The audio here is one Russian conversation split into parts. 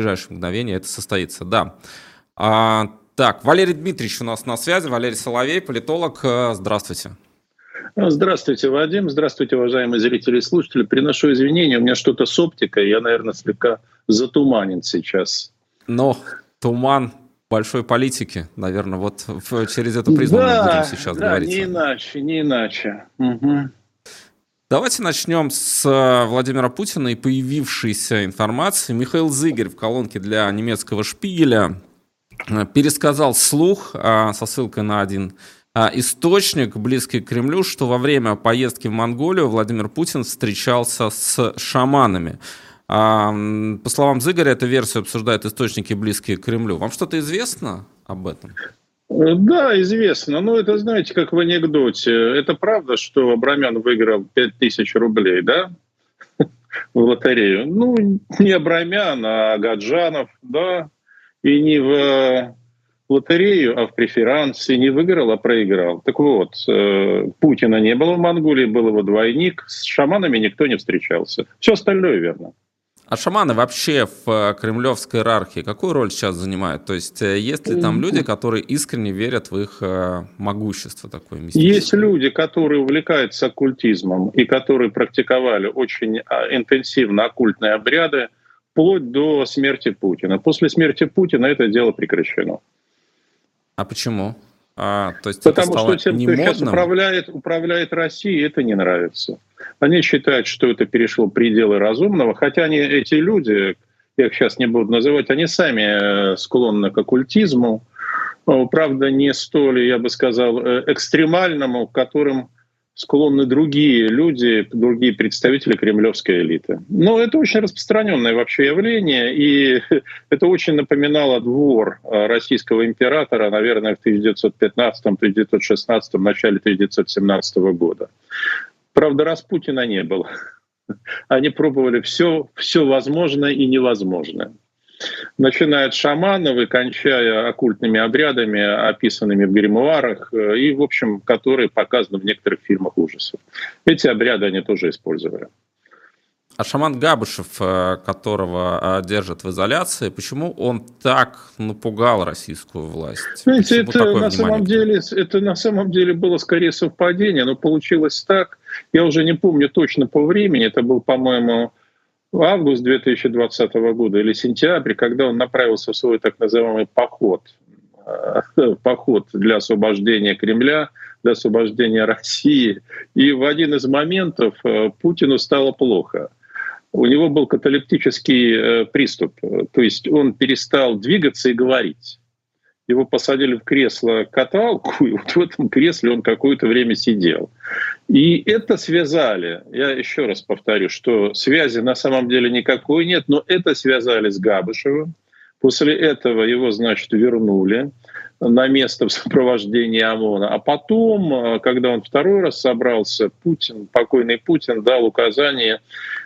ближайшие мгновения это состоится, да. Так, Валерий Дмитриевич у нас на связи, Валерий Соловей, политолог. Здравствуйте. Здравствуйте, Вадим. Здравствуйте, уважаемые зрители и слушатели. Приношу извинения, у меня что-то с оптикой, я, наверное, слегка затуманен сейчас. Но туман большой политики, наверное, вот через эту призму мы будем сейчас говорить. Не иначе. Угу. Давайте начнем с Владимира Путина и появившейся информации. Михаил Зыгорь в колонке для немецкого «Шпигеля» пересказал вслух со ссылкой на один источник, близкий к Кремлю, что во время поездки в Монголию Владимир Путин встречался с шаманами. По словам Зыгоря, эту версию обсуждают источники, близкие к Кремлю. Вам что-то известно об этом? Да, известно. Но это, знаете, как в анекдоте. Это правда, что Абрамян выиграл 5000 рублей, да? В лотерею. Ну, не Абрамян, а Гаджанов, да? И не в лотерею, а в преферанс. И не выиграл, а проиграл. Так вот, Путина не было в Монголии, был его двойник. С шаманами никто не встречался. Все остальное верно. А шаманы вообще в кремлевской иерархии какую роль сейчас занимают? То есть есть ли там люди, которые искренне верят в их могущество такое мистическое? Есть люди, которые увлекаются оккультизмом и которые практиковали очень интенсивно оккультные обряды вплоть до смерти Путина. После смерти Путина это дело прекращено. А почему? То есть потому это стало что тем, не кто модным? сейчас управляет Россией, это не нравится. Они считают, что это перешло пределы разумного, хотя эти люди, я их сейчас не буду называть, они сами склонны к оккультизму, правда, не столь, я бы сказал, экстремальному, к которым склонны другие люди, другие представители кремлевской элиты. Но это очень распространенное вообще явление, и это очень напоминало двор российского императора, наверное, в 1915-1916, начале 1917 года. Правда, Распутина не было. Они пробовали все возможное и невозможное. Начиная от шаманов и кончая оккультными обрядами, описанными в гримуарах, и, в общем, которые показаны в некоторых фильмах ужасов. Эти обряды они тоже использовали. А шаман Габышев, которого держат в изоляции, почему он так напугал российскую власть? Знаете, это на самом деле было скорее совпадение, но получилось так. Я уже не помню точно по времени, это был, по-моему, август 2020 года или сентябрь, когда он направился в свой так называемый поход для освобождения Кремля, для освобождения России. И в один из моментов Путину стало плохо. У него был каталептический приступ, то есть он перестал двигаться и говорить. Его посадили в кресло-каталку, и вот в этом кресле он какое-то время сидел. И это связали, я еще раз повторю, что связи на самом деле никакой нет, но это связали с Габышевым. После этого его, значит, вернули на место в сопровождении ОМОНа. А потом, когда он второй раз собрался, покойный Путин дал указание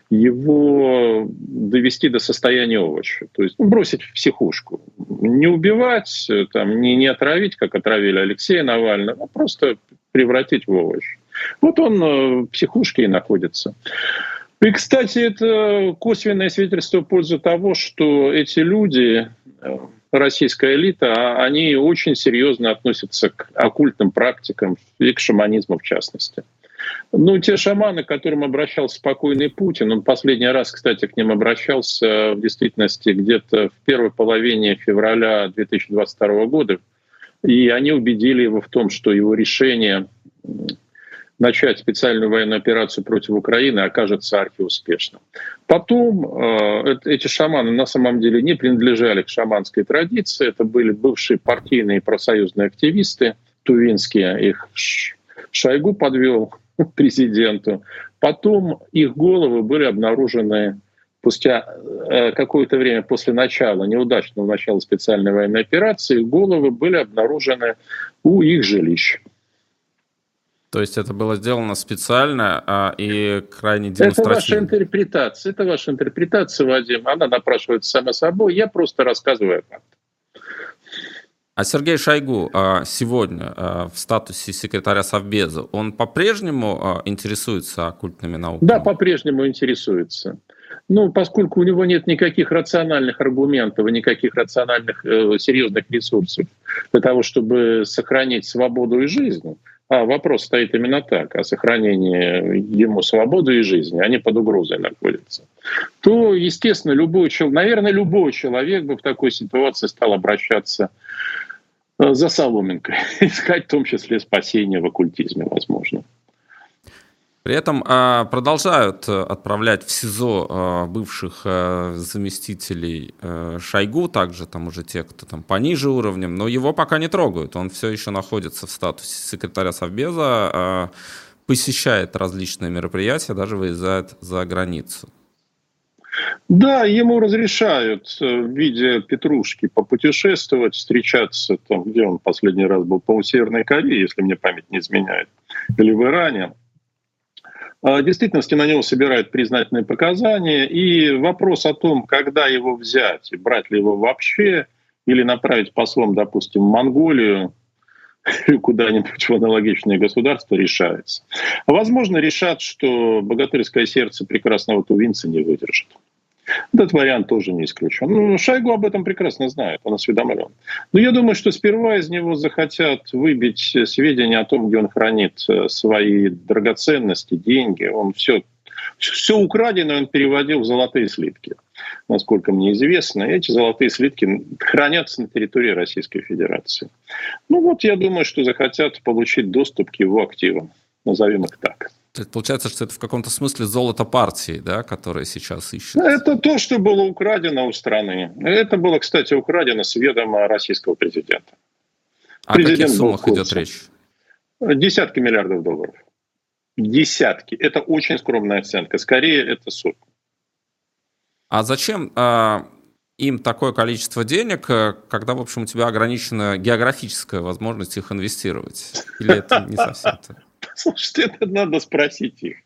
его довести до состояния овоща, то есть бросить в психушку. Не убивать, там, не отравить, как отравили Алексея Навального, а просто превратить в овощ. Вот он в психушке и находится. И, кстати, это косвенное свидетельство в пользу того, что эти люди, российская элита, они очень серьезно относятся к оккультным практикам и к шаманизму в частности. Ну, те шаманы, к которым обращался покойный Путин, он последний раз, кстати, к ним обращался в действительности где-то в первой половине февраля 2022 года, и они убедили его в том, что его решение начать специальную военную операцию против Украины окажется архиуспешным. Потом эти шаманы на самом деле не принадлежали к шаманской традиции, это были бывшие партийные и профсоюзные активисты, тувинские, их Шойгу подвел президенту. Потом их головы были обнаружены спустя какое-то время после неудачного начала специальной военной операции, их головы были обнаружены у их жилищ. То есть это было сделано специально и крайне демонстративно? Это ваша интерпретация, Вадим. Она напрашивается сама собой. Я просто рассказываю факт. А Сергей Шойгу сегодня в статусе секретаря Совбеза, он по-прежнему интересуется оккультными науками? Да, по-прежнему интересуется. Ну, поскольку у него нет никаких рациональных аргументов и никаких рациональных серьезных ресурсов для того, чтобы сохранить свободу и жизнь, а вопрос стоит именно так, о сохранении ему свободы и жизни, они под угрозой находятся, то, естественно, любой человек бы в такой ситуации стал обращаться за соломинкой, искать в том числе спасение в оккультизме, возможно. При этом продолжают отправлять в СИЗО бывших заместителей Шойгу, также там уже те, кто там пониже уровнем, но его пока не трогают. Он все еще находится в статусе секретаря Совбеза, посещает различные мероприятия, даже выезжает за границу. Да, ему разрешают в виде петрушки попутешествовать, встречаться там, где он последний раз был, по Северной Корее, если мне память не изменяет, или в Иране. В действительности на него собирают признательные показания, и вопрос о том, когда его взять, и брать ли его вообще, или направить послом, допустим, в Монголию, или куда-нибудь в аналогичное государство, решается. А возможно, решат, что богатырское сердце прекрасного тувинца не выдержит. Этот вариант тоже не исключен. Ну, Шойгу об этом прекрасно знает, он осведомлен. Но я думаю, что сперва из него захотят выбить сведения о том, где он хранит свои драгоценности, деньги. Он все украденное он переводил в золотые слитки, насколько мне известно. Эти золотые слитки хранятся на территории Российской Федерации. Ну вот, я думаю, что захотят получить доступ к его активам. Назовем их так. Получается, что это в каком-то смысле золото партии, да, которое сейчас ищут. Это то, что было украдено у страны. Это было, кстати, украдено с ведома российского президента. О каких суммах идет речь? Десятки миллиардов долларов. Десятки. Это очень скромная оценка. Скорее, это сотни. А зачем им такое количество денег, когда, в общем, у тебя ограничена географическая возможность их инвестировать? Или это не совсем так? Слушайте, это надо спросить их.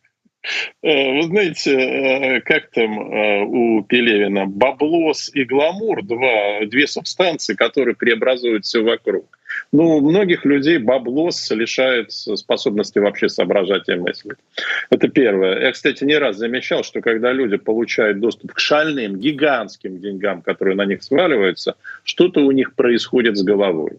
Вы знаете, как там у Пелевина, баблос и гламур, две субстанции, которые преобразуют все вокруг. Ну, у многих людей баблос лишает способности вообще соображать и мыслить. Это первое. Я, кстати, не раз замечал, что когда люди получают доступ к шальным, гигантским деньгам, которые на них сваливаются, что-то у них происходит с головой.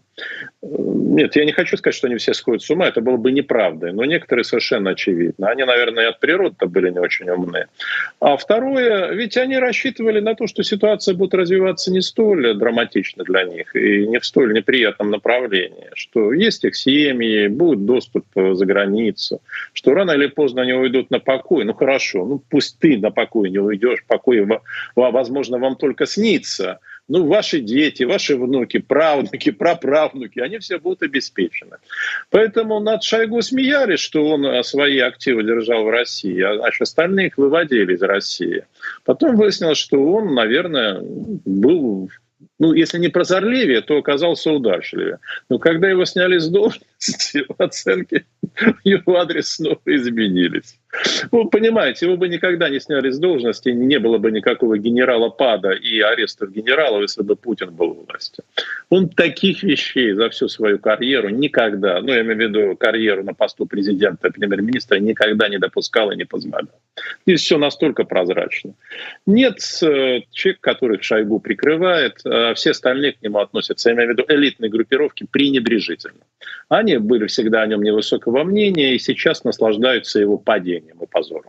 Нет, я не хочу сказать, что они все сходят с ума, это было бы неправдой, но некоторые совершенно очевидно. Они, наверное, от природы-то были не очень умные. А второе, ведь они рассчитывали на то, что ситуация будет развиваться не столь драматично для них и не в столь неприятном направлении, что есть их семьи, будет доступ за границу, что рано или поздно они уйдут на покой. Ну хорошо, ну пусть ты на покой не уйдешь, покой, возможно, вам только снится. Ну, ваши дети, ваши внуки, правнуки, праправнуки, они все будут обеспечены. Поэтому над Шойгу смеялись, что он свои активы держал в России, а остальные их выводили из России. Потом выяснилось, что он, наверное, был... Ну, если не прозорливее, то оказался удачливее. Но когда его сняли с должности, оценки в его адрес снова изменились. Вы понимаете, его бы никогда не сняли с должности, не было бы никакого генерала ПАДа и арестов генералов, если бы Путин был в власти. Он таких вещей за всю свою карьеру никогда, ну, я имею в виду карьеру на посту президента, премьер-министра, никогда не допускал и не позволял. Здесь все настолько прозрачно. Нет человека, который Шойгу прикрывает, а все остальные к нему относятся, я имею в виду элитные группировки, пренебрежительно. Они были всегда о нем невысокого мнения и сейчас наслаждаются его падением и позором.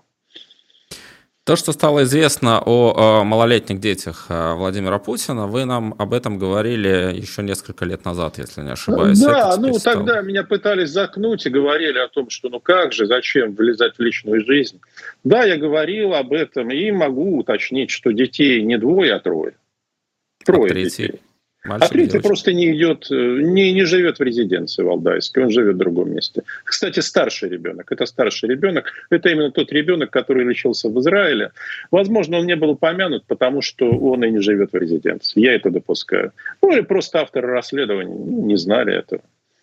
То, что стало известно о малолетних детях Владимира Путина, вы нам об этом говорили еще несколько лет назад, если не ошибаюсь. Да, ну тогда меня пытались заткнуть и говорили о том, что ну как же, зачем влезать в личную жизнь. Да, я говорил об этом и могу уточнить, что детей не двое, а трое. Трое детей. А третий просто не идет, не живет в резиденции Валдайской, он живет в другом месте. Кстати, старший ребенок. Это старший ребенок. Это именно тот ребенок, который лечился в Израиле. Возможно, он не был упомянут, потому что он и не живет в резиденции. Я это допускаю. Ну или просто авторы расследования не знали этого.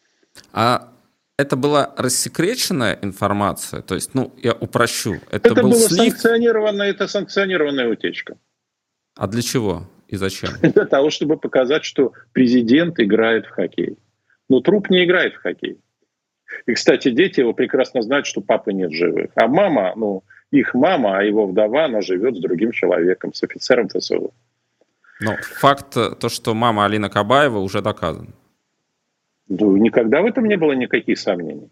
А это была рассекреченная информация? То есть, ну, я упрощу. Это был была слив? санкционированная утечка. А для чего? И зачем? Для того, чтобы показать, что президент играет в хоккей. Но труп не играет в хоккей. И, кстати, дети его прекрасно знают, что папы нет живых. А мама, ну, их мама, а его вдова, она живет с другим человеком, с офицером ФСО. Но факт, то, что мама Алина Кабаева, уже доказан. Да, никогда в этом не было никаких сомнений.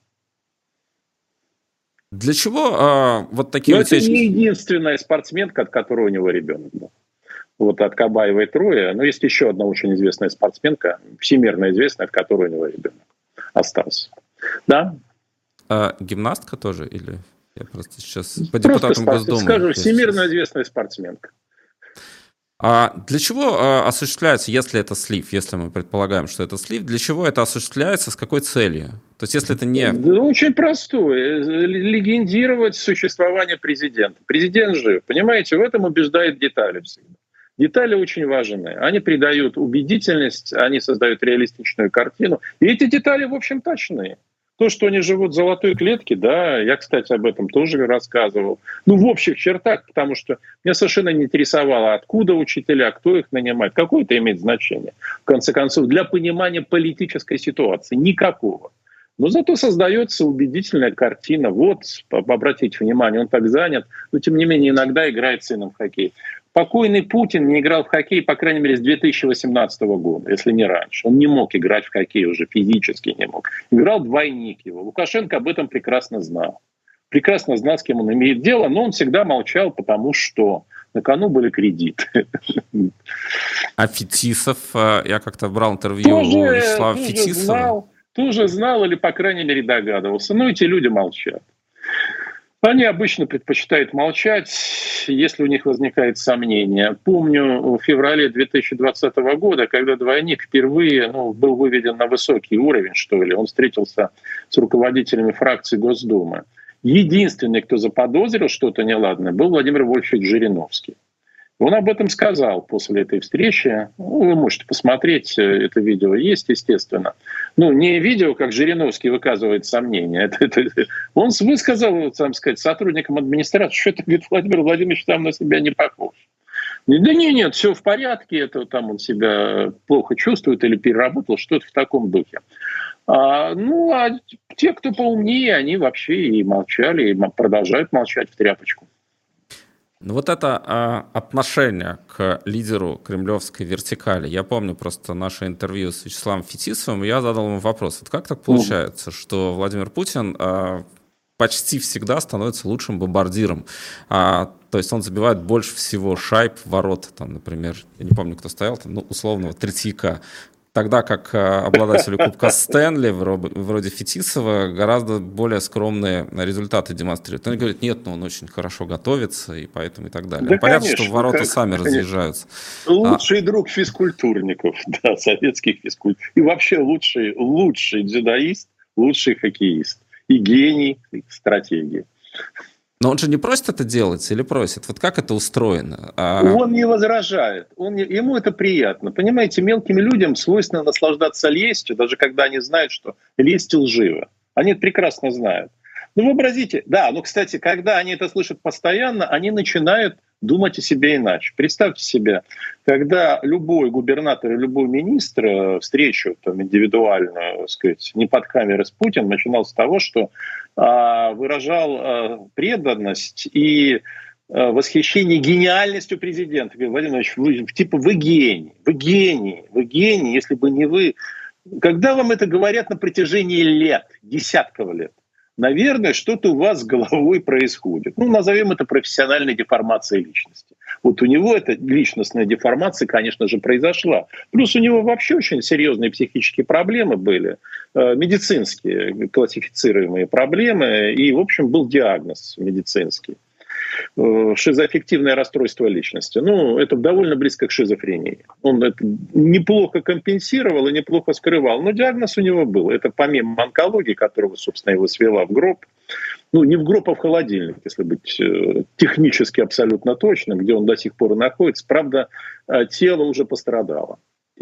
Для чего вот такие утечки? Это не единственная спортсменка, от которой у него ребенок был. Вот от Кабаевой трое. Но есть еще одна очень известная спортсменка, всемирно известная, от которой у него ребенок остался. Да. Гимнастка тоже? Или я просто сейчас по депутатам Госдумы? Скажу, всемирно известная спортсменка. А для чего осуществляется, если это слив, если мы предполагаем, что это слив, для чего это осуществляется, с какой целью? То есть, если это не... Да, очень простое. Легендировать существование президента. Президент жив. Понимаете, в этом убеждают детали всегда. Детали очень важны. Они придают убедительность, они создают реалистичную картину. И эти детали, в общем, точные. То, что они живут в золотой клетке, да, я, кстати, об этом тоже рассказывал. Ну, в общих чертах, потому что меня совершенно не интересовало, откуда учителя, кто их нанимает. Какое это имеет значение? В конце концов, для понимания политической ситуации никакого. Но зато создается убедительная картина. Вот, обратите внимание, он так занят, но тем не менее иногда играет с сыном в хоккей. Покойный Путин не играл в хоккей, по крайней мере, с 2018 года, если не раньше. Он не мог играть в хоккей, уже физически не мог. Играл двойник его. Лукашенко об этом прекрасно знал. Прекрасно знал, с кем он имеет дело, но он всегда молчал, потому что на кону были кредиты. А Фетисов, я как-то брал интервью у Вячеслава Фетисова. Тоже знал или, по крайней мере, догадывался. Но эти люди молчат. Они обычно предпочитают молчать, если у них возникает сомнение. Помню, в феврале 2020 года, когда двойник впервые был выведен на высокий уровень, что ли, он встретился с руководителями фракции Госдумы. Единственный, кто заподозрил что-то неладное, был Владимир Вольфович Жириновский. Он об этом сказал после этой встречи. Вы можете посмотреть, это видео есть, естественно. Не видео, как Жириновский выказывает сомнения. Он высказал, так сказать, сотрудникам администрации, что это, говорит, Владимир Владимирович там на себя не похож. Да нет, все в порядке, это там он себя плохо чувствует или переработал, что-то в таком духе. А те, кто поумнее, они вообще и молчали, и продолжают молчать в тряпочку. Вот это отношение к лидеру кремлевской вертикали. Я помню просто наше интервью с Вячеславом Фетисовым, и я задал ему вопрос. Вот как так получается, что Владимир Путин почти всегда становится лучшим бомбардиром? То есть он забивает больше всего шайб в ворота, там, например, я не помню, кто стоял, там, условного Третьяка. Тогда как обладателю Кубка Стэнли, вроде Фетисова, гораздо более скромные результаты демонстрирует. Он говорит, нет, он очень хорошо готовится, и поэтому и так далее. Да, понятно, конечно, что ворота сами разъезжаются. Лучший друг физкультурников, да, советских физкультурников. И вообще лучший дзюдоист, лучший хоккеист. И гений стратегии. Но он же не просит это делать или просит? Вот как это устроено? Он не возражает. Ему это приятно. Понимаете, мелким людям свойственно наслаждаться лестью, даже когда они знают, что лесть лжива. Они это прекрасно знают. Вообразите, кстати, когда они это слышат постоянно, они начинают думать о себе иначе. Представьте себе, когда любой губернатор и любой министр встречу индивидуальную, так сказать, не под камерой с Путиным, начинал с того, что выражал преданность и восхищение гениальностью президента. Говорит, Владимир Владимирович, вы гений, если бы не вы. Когда вам это говорят на протяжении лет, десятков лет, наверное, что-то у вас с головой происходит. Назовем это профессиональной деформацией личности. Вот у него эта личностная деформация, конечно же, произошла. Плюс у него вообще очень серьезные психические проблемы были, медицинские, классифицируемые проблемы, и, в общем, был диагноз медицинский. Шизоаффективное расстройство личности. Это довольно близко к шизофрении. Он это неплохо компенсировал и неплохо скрывал, но диагноз у него был. Это помимо онкологии, которого, собственно, его свела в гроб. Не в гроб, а в холодильник, если быть технически абсолютно точным, где он до сих пор находится. Правда, тело уже пострадало.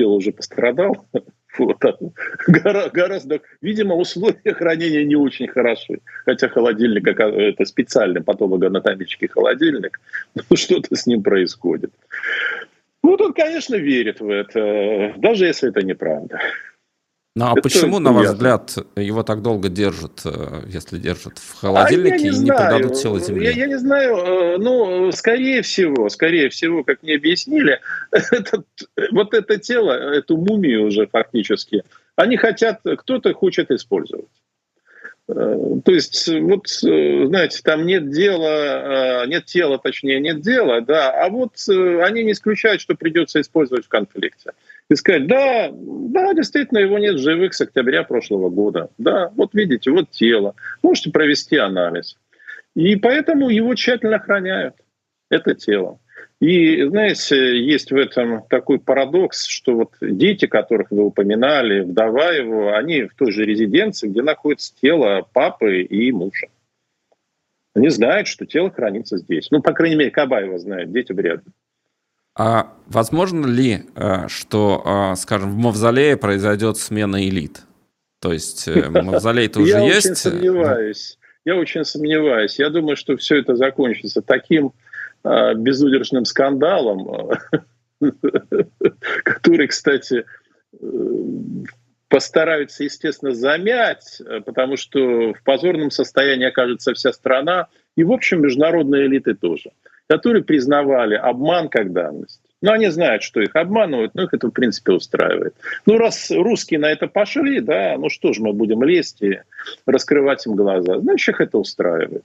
Гораздо, видимо, условия хранения не очень хороши. Хотя холодильник, это специальный патологоанатомический холодильник, что-то с ним происходит. Он, конечно, верит в это, даже если это неправда. Ну а почему, на ваш взгляд, его так долго держат, если держат в холодильнике и не предадут тело земле? Я не знаю, ну, скорее всего, как мне объяснили, вот это тело, эту мумию уже фактически, они хотят, кто-то хочет использовать. То есть, вот, знаете, там нет дела, да, а вот они не исключают, что придется использовать в конфликте. И сказать, да, действительно, его нет в живых с октября прошлого года. Да, вот видите, вот тело. Можете провести анализ. И поэтому его тщательно охраняют, это тело. И, знаете, есть в этом такой парадокс, что вот дети, которых вы упоминали, вдова его, они в той же резиденции, где находится тело папы и мужа. Они знают, что тело хранится здесь. Ну, по крайней мере, Кабаева знает, дети вряд ли. А возможно ли, что, скажем, в мавзолее произойдет смена элит? То есть мавзолей-то уже есть? Я очень сомневаюсь. Я думаю, что все это закончится таким безудержным скандалом, который, кстати, постараются, естественно, замять, потому что в позорном состоянии окажется вся страна, и, в общем, международные элиты тоже, которые признавали обман как данность. Но они знают, что их обманывают, но их это, в принципе, устраивает. Ну, раз русские на это пошли, да, ну что же мы будем лезть и раскрывать им глаза? Значит, их это устраивает.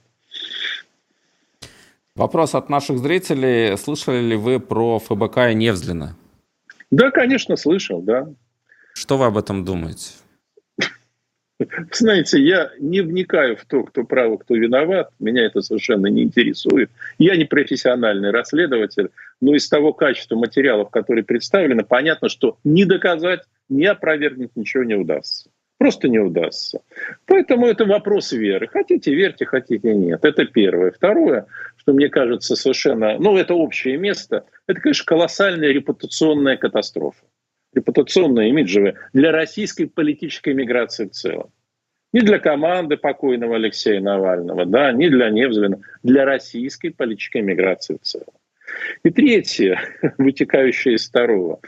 Вопрос от наших зрителей. Слышали ли вы про ФБК и Невзлина? Да, конечно, слышал, да. Что вы об этом думаете? Знаете, я не вникаю в то, кто прав, кто виноват. Меня это совершенно не интересует. Я не профессиональный расследователь, но из того качества материалов, которые представлены, понятно, что ни доказать, ни опровергнуть ничего не удастся. Просто не удастся. Поэтому это вопрос веры. Хотите — верьте, хотите — нет. Это первое. Второе, что мне кажется совершенно... Ну, это общее место. Это, конечно, колоссальная репутационная катастрофа. Репутационная, имиджевая для российской политической миграции в целом. Не для команды покойного Алексея Навального, да, не для Невзлина, для российской политической миграции в целом. И третье, вытекающее из второго.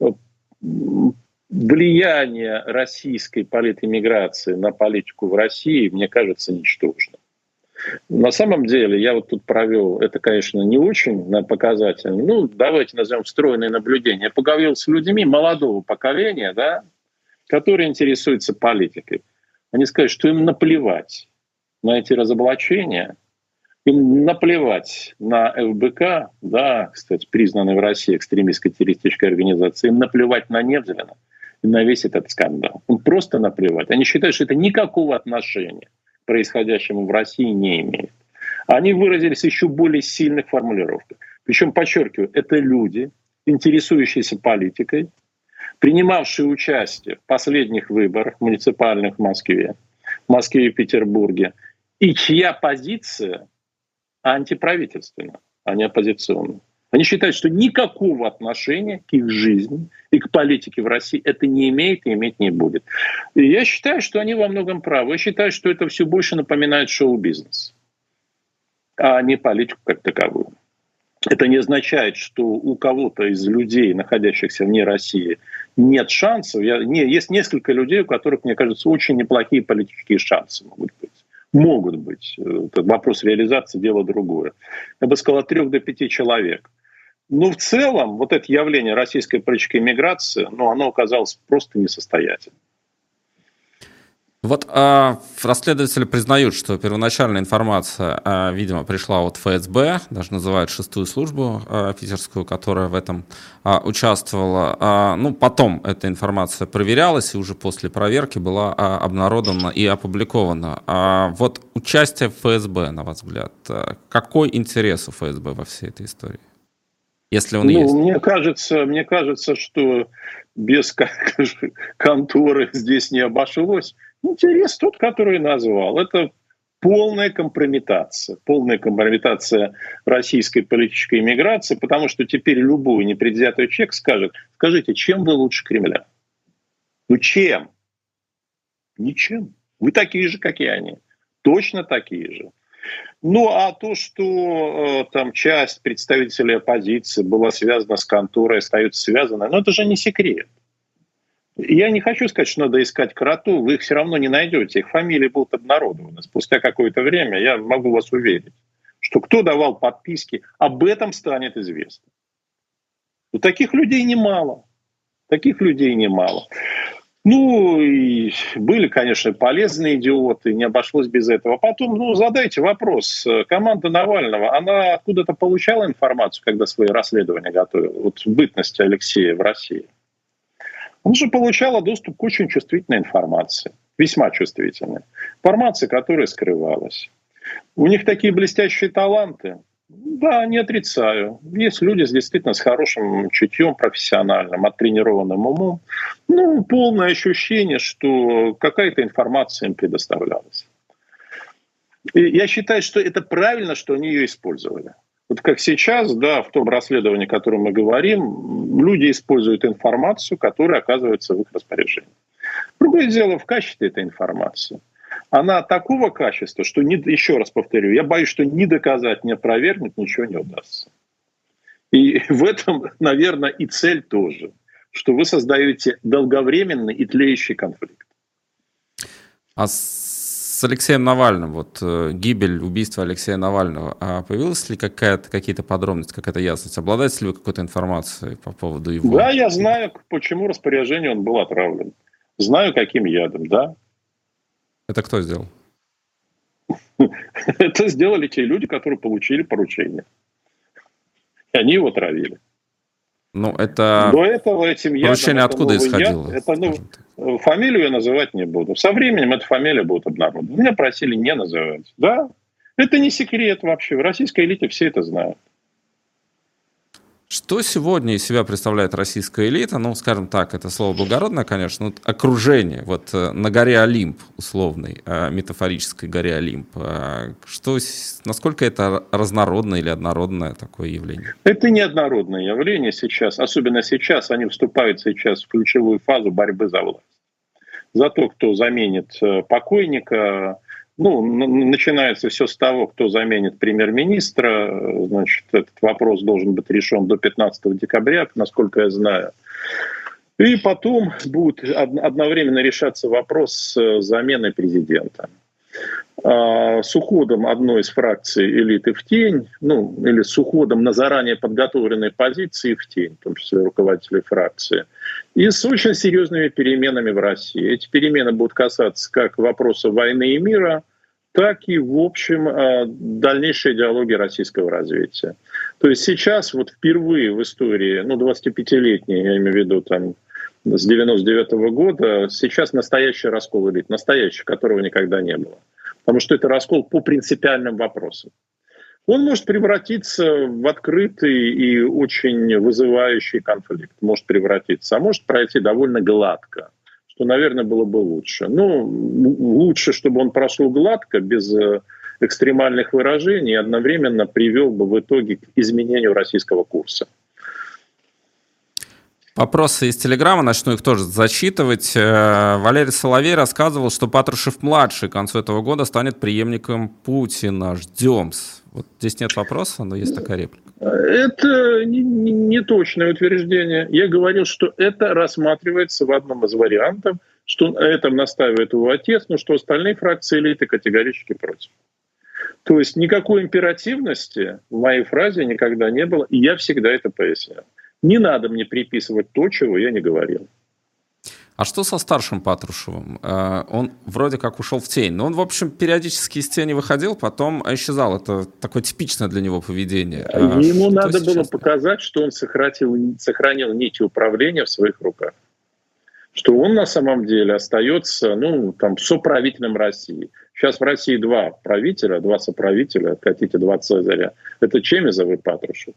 Влияние российской политэмиграции на политику в России, мне кажется, ничтожно. На самом деле, я вот тут провел, это, конечно, не очень показательно, ну, давайте назовем встроенное наблюдение. Я поговорил с людьми молодого поколения, да, которые интересуются политикой. Они сказали, что им наплевать на эти разоблачения, им наплевать на ФБК, да, кстати, признанной в России экстремистской террористической организацией, им наплевать на Невзлина и на весь этот скандал. Им просто наплевать. Они считают, что это никакого отношения к происходящему в России не имеет. Они выразились еще более сильных формулировках. Причем, подчеркиваю, это люди, интересующиеся политикой, принимавшие участие в последних выборах муниципальных в Москве и Петербурге, и чья позиция антиправительственная, а не оппозиционная. Они считают, что никакого отношения к их жизни и к политике в России это не имеет и иметь не будет. И я считаю, что они во многом правы. Я считаю, что это все больше напоминает шоу-бизнес, а не политику как таковую. Это не означает, что у кого-то из людей, находящихся вне России, нет шансов. Есть несколько людей, у которых, мне кажется, очень неплохие политические шансы могут быть. Это вопрос реализации — дело другое. Я бы сказал, от 3 до 5 человек. Но в целом вот это явление российской политической миграции, оно оказалось просто несостоятельным. Вот расследователи признают, что первоначальная информация, видимо, пришла от ФСБ, даже называют 6-ю службу питерскую, которая в этом участвовала. Потом эта информация проверялась, и уже после проверки была обнародована и опубликована. Вот участие ФСБ, на ваш взгляд, какой интерес у ФСБ во всей этой истории? Если он есть. Мне кажется, что без конторы здесь не обошлось. Интерес тот, который назвал. Это полная компрометация российской политической миграции, потому что теперь любой непредвзятый человек скажет: скажите, чем вы лучше Кремля? Чем? Ничем. Вы такие же, как и они. Точно такие же. А то, что там часть представителей оппозиции была связана с конторой, остается связана, это же не секрет. Я не хочу сказать, что надо искать кроту, вы их все равно не найдете, их фамилии будут обнародованы спустя какое-то время, я могу вас уверить, что кто давал подписки, об этом станет известно. Но таких людей немало. Таких людей немало. Ну, и были, конечно, полезные идиоты, не обошлось без этого. Потом, задайте вопрос. Команда Навального, она откуда-то получала информацию, когда свои расследования готовила? Вот в бытности Алексея в России. Он же получал доступ к очень чувствительной информации. Весьма чувствительной. Информации, которая скрывалась. У них такие блестящие таланты. Да, не отрицаю. Есть люди действительно с хорошим чутьем профессиональным, оттренированным умом. Полное ощущение, что какая-то информация им предоставлялась. И я считаю, что это правильно, что они ее использовали. Вот как сейчас, да, в том расследовании, о котором мы говорим, люди используют информацию, которая оказывается в их распоряжении. Другое дело в качестве этой информации. Она такого качества, что, еще раз повторю, я боюсь, что ни доказать, ни опровергнуть ничего не удастся. И в этом, наверное, и цель тоже, что вы создаете долговременный и тлеющий конфликт. А с Алексеем Навальным, гибель, убийство Алексея Навального, появилась ли какие-то подробности, какая-то ясность? Обладаете ли вы какой-то информацией по поводу его? Да, я знаю, почему распоряжение он был отравлен. Знаю, каким ядом, да. Это кто сделал? Это сделали те люди, которые получили поручение. И они его травили. Это до этого этим ядом... Поручение откуда исходило? Фамилию я называть не буду. Со временем эта фамилия будет обнародована. Меня просили не называть. Да, это не секрет вообще. В российской элите все это знают. Что сегодня из себя представляет российская элита? Скажем так, это слово благородное, конечно, окружение, на горе Олимп, условной, метафорической горе Олимп. Насколько это разнородное или однородное такое явление? Это не однородное явление сейчас, особенно сейчас, они вступают сейчас в ключевую фазу борьбы за власть. За то, кто заменит покойника. Начинается все с того, кто заменит премьер-министра. Значит, этот вопрос должен быть решен до 15 декабря, насколько я знаю. И потом будет одновременно решаться вопрос с заменой президента. С уходом одной из фракций элиты в тень, или с уходом на заранее подготовленные позиции в тень, в том числе руководителей фракции, и с очень серьезными переменами в России. Эти перемены будут касаться как вопроса войны и мира, так и, в общем, дальнейшей идеологии российского развития. То есть сейчас впервые в истории, 25-летней, я имею в виду с 99 года, сейчас настоящий раскол элит, настоящий, которого никогда не было. Потому что это раскол по принципиальным вопросам. Он может превратиться в открытый и очень вызывающий конфликт. Может превратиться, а может пройти довольно гладко, что, наверное, было бы лучше. Лучше, чтобы он прошел гладко, без экстремальных выражений, и одновременно привел бы в итоге к изменению российского курса. Вопросы из Телеграма, начну их тоже зачитывать. Валерий Соловей рассказывал, что Патрушев-младший к концу этого года станет преемником Путина. Ждем. Здесь нет вопроса, но есть такая реплика. Это не точное утверждение. Я говорил, что это рассматривается в одном из вариантов, что на этом настаивает его отец, но что остальные фракции элиты категорически против. То есть никакой императивности в моей фразе никогда не было, и я всегда это пояснял. Не надо мне приписывать то, чего я не говорил. А что со старшим Патрушевым? Он вроде как ушел в тень, но он, в общем, периодически из тени выходил, потом исчезал. Это такое типичное для него поведение. Ему надо было показать, что он сохранил нити управления в своих руках. Что он на самом деле остается соправителем России. Сейчас в России два соправителя, хотите, два Цезаря. Это Чемезов и Патрушев.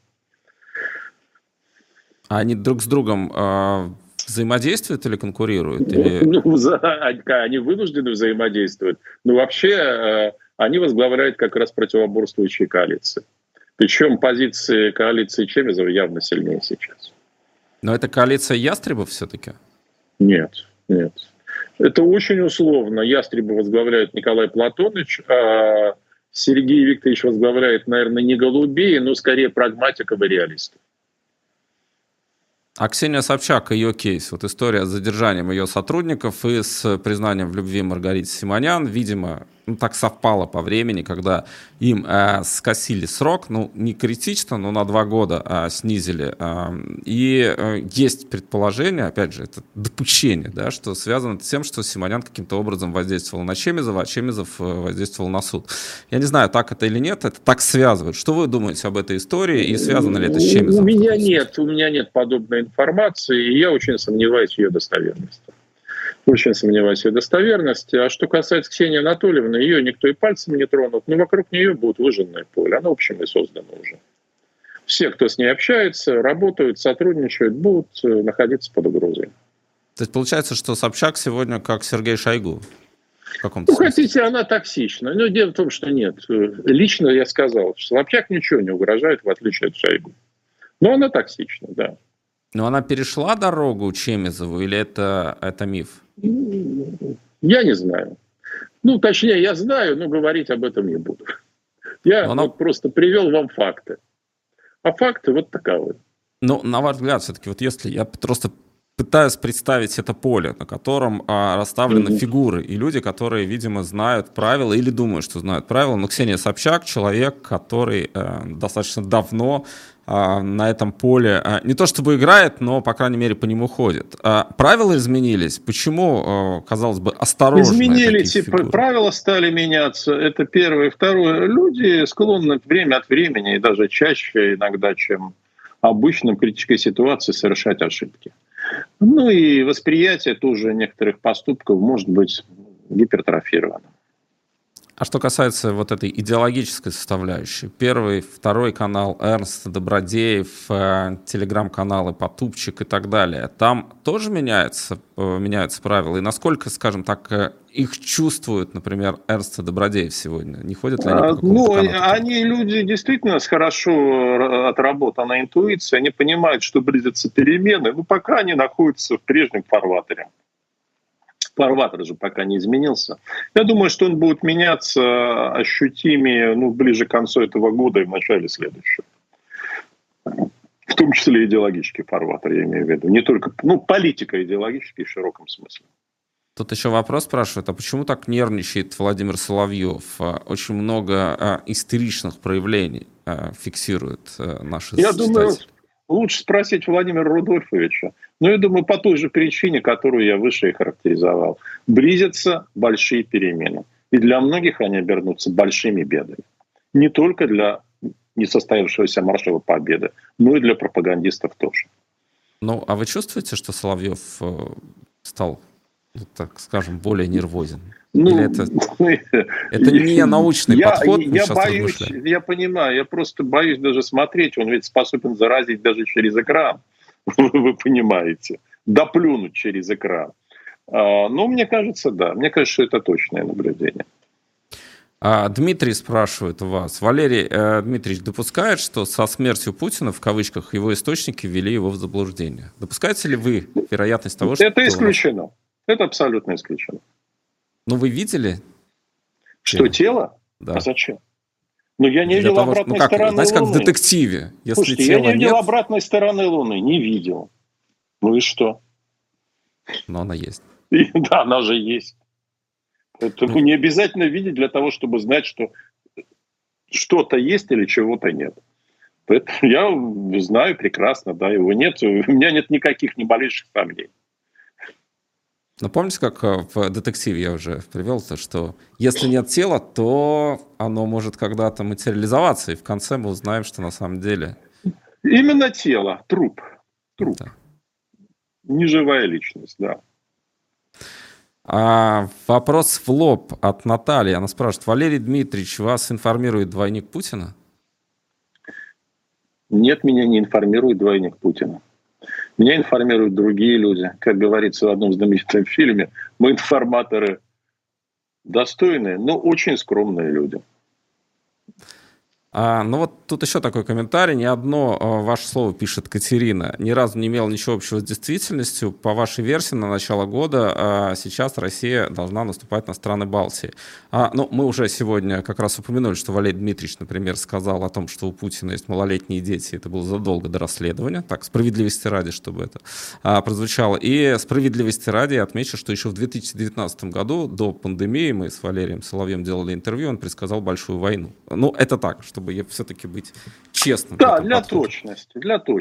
А они друг с другом взаимодействуют или конкурируют? Они вынуждены взаимодействовать. Но вообще они возглавляют как раз противоборствующие коалиции. Причем позиции коалиции Чемезова явно сильнее сейчас. Но это коалиция ястребов все-таки? Нет. Это очень условно. Ястреба возглавляет Николай Платоныч, а Сергей Викторович возглавляет, наверное, не голубей, но скорее прагматиков и реалистов. А Ксения Собчак, ее кейс, вот история с задержанием ее сотрудников и с признанием в любви Маргариты Симонян, видимо, так совпало по времени, когда им скосили срок, не критично, но на 2 года снизили. И есть предположение, опять же, это допущение, да, что связано с тем, что Симонян каким-то образом воздействовал на Чемизова, а Чемизов воздействовал на суд. Я не знаю, так это или нет, это так связывают. Что вы думаете об этой истории и связано ли это с Чемизовым? У меня нет подобной информации, и я очень сомневаюсь в ее достоверности. Очень сомневаюсь в ее достоверности. А что касается Ксении Анатольевны, ее никто и пальцем не тронут, но вокруг нее будет выжженное поле. Она, в общем, и создана уже. Все, кто с ней общается, работают, сотрудничают, будут находиться под угрозой. То есть получается, что Собчак сегодня как Сергей Шойгу? Хотите, она токсична. Но дело в том, что нет. Лично я сказал, что Собчак ничего не угрожает, в отличие от Шойгу. Но она токсична, да. Но она перешла дорогу Чемизову или это миф? Я не знаю. Точнее, я знаю, но говорить об этом не буду. Я просто привел вам факты. А факты вот таковы. На ваш взгляд, все-таки, вот если я просто пытаюсь представить это поле, на котором расставлены фигуры, и люди, которые, видимо, знают правила или думают, что знают правила. Но Ксения Собчак — человек, который достаточно давно на этом поле не то чтобы играет, но, по крайней мере, по нему ходит. Правила изменились. Почему, казалось бы, осторожно? Изменились, и правила стали меняться. Это первое. Второе. Люди склонны время от времени, и даже чаще иногда, чем обычно в критической ситуации, совершать ошибки. И восприятие тоже некоторых поступков может быть гипертрофировано. А что касается вот этой идеологической составляющей, Первый, Второй канал, Эрнст, Добродеев, телеграм-каналы, Потупчик и так далее, там тоже меняются правила? И насколько, скажем так, их чувствуют, например, Эрнст и Добродеев сегодня? Не ходят ли они по какому-то канату? Они люди действительно с хорошо отработанной интуицией, они понимают, что близятся перемены, но пока они находятся в прежнем фарватере. Фарватер же пока не изменился. Я думаю, что он будет меняться ощутимее ближе к концу этого года и в начале следующего. В том числе идеологический фарватер, я имею в виду. Не только политика идеологический в широком смысле. Тут еще вопрос спрашивают, а почему так нервничает Владимир Соловьев? Очень много истеричных проявлений фиксируют наши читатели. Я думаю, лучше спросить Владимира Рудольфовича. Но я думаю, по той же причине, которую я выше и характеризовал. Близятся большие перемены. И для многих они обернутся большими бедами. Не только для несостоявшегося маршала Победы, но и для пропагандистов тоже. А вы чувствуете, что Соловьев стал, так скажем, более нервозен? Или это не научный подход? Я понимаю, я просто боюсь даже смотреть. Он ведь способен заразить даже через экран. Вы понимаете. Доплюнуть через экран. Но мне кажется, да. Мне кажется, что это точное наблюдение. Дмитрий спрашивает у вас. Валерий Дмитриевич допускает, что со смертью Путина, в кавычках, его источники ввели его в заблуждение? Допускаете ли вы вероятность того, что... Это исключено. Это абсолютно исключено. Вы видели? Что, тело? Да. А зачем? Я не видел обратной стороны Луны. Знаете, как в детективе. Слушайте, я не видел обратной стороны Луны. Не видел. И что? Но она есть. Да, она же есть. Это не обязательно видеть для того, чтобы знать, что что-то есть или чего-то нет. Поэтому я знаю прекрасно, да, его нет. У меня нет никаких ни малейших сомнений. Помните, как в детективе я уже привел, что если нет тела, то оно может когда-то материализоваться, и в конце мы узнаем, что на самом деле... Именно тело, труп. Да. Неживая личность, да. Вопрос в лоб от Натальи. Она спрашивает: Валерий Дмитриевич, вас информирует двойник Путина? Нет, меня не информирует двойник Путина. Меня информируют другие люди. Как говорится в одном знаменитом фильме, мы информаторы достойные, но очень скромные люди. Ну вот тут еще такой комментарий. Не одно ваше слово, пишет Катерина, ни разу не имело ничего общего с действительностью. По вашей версии, на начало года сейчас Россия должна наступать на страны Балтии. Мы уже сегодня как раз упомянули, что Валерий Дмитриевич, например, сказал о том, что у Путина есть малолетние дети. Это было задолго до расследования. Так, справедливости ради, чтобы это прозвучало. И справедливости ради я отмечу, что еще в 2019 году, до пандемии, мы с Валерием Соловьем делали интервью, он предсказал большую войну. Это так, чтобы все-таки быть честным. Да, для точности.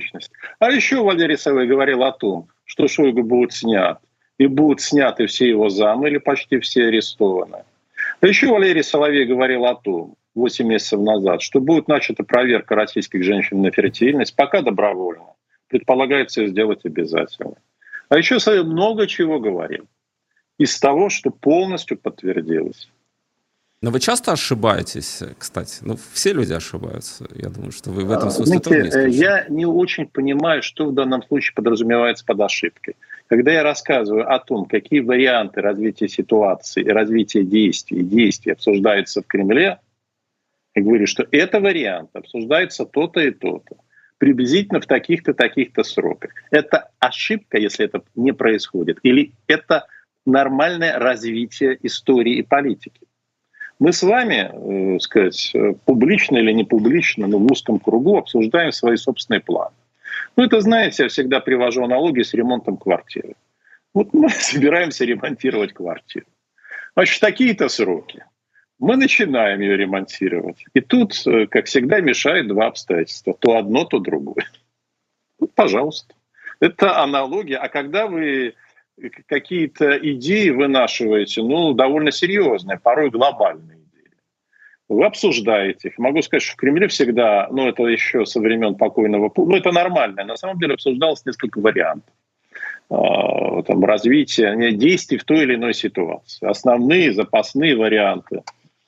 А еще Валерий Соловей говорил о том, что Шойгу будет снят. И будут сняты все его замы, или почти все арестованы. А еще Валерий Соловей говорил о том, 8 месяцев назад, что будет начата проверка российских женщин на фертильность, пока добровольно. Предполагается ее сделать обязательно. А еще Соловей много чего говорил. Из того, что полностью подтвердилось. Но вы часто ошибаетесь, кстати? Все люди ошибаются. Я думаю, что вы в этом смысле тоже не исключены. Я не очень понимаю, что в данном случае подразумевается под ошибкой. Когда я рассказываю о том, какие варианты развития ситуации и развития действий обсуждаются в Кремле, я говорю, что это вариант обсуждается то-то и то-то, приблизительно в таких-то сроках. Это ошибка, если это не происходит, или это нормальное развитие истории и политики? Мы с вами, публично или не публично, но в узком кругу обсуждаем свои собственные планы. Это, знаете, я всегда привожу аналогию с ремонтом квартиры. Мы собираемся ремонтировать квартиру. Значит, такие-то сроки. Мы начинаем ее ремонтировать. И тут, как всегда, мешает два обстоятельства. То одно, то другое. Пожалуйста. Это аналогия. А когда вы какие-то идеи вынашиваете, довольно серьезные, порой глобальные идеи. Вы обсуждаете их. Могу сказать, что в Кремле всегда, это еще со времен покойного Путина, это нормально. На самом деле обсуждалось несколько вариантов развития действий в той или иной ситуации. Основные, запасные варианты.